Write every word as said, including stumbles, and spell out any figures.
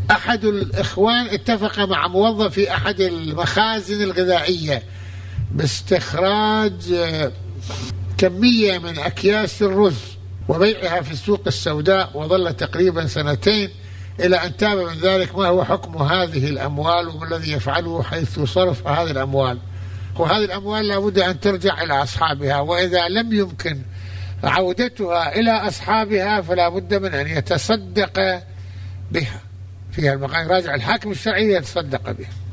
أحد الإخوان اتفق مع موظف في أحد المخازن الغذائية باستخراج كمية من أكياس الرز وبيعها في السوق السوداء، وظل تقريبا سنتين إلى أن تاب من ذلك. ما هو حكم هذه الأموال وما الذي يفعله حيث صرف هذه الأموال؟ وهذه الأموال لابد أن ترجع إلى أصحابها، وإذا لم يمكن عودتها إلى أصحابها فلا بد من أن يتصدق بها. فيها المقام راجع الحاكم الشرعي يتصدق بها.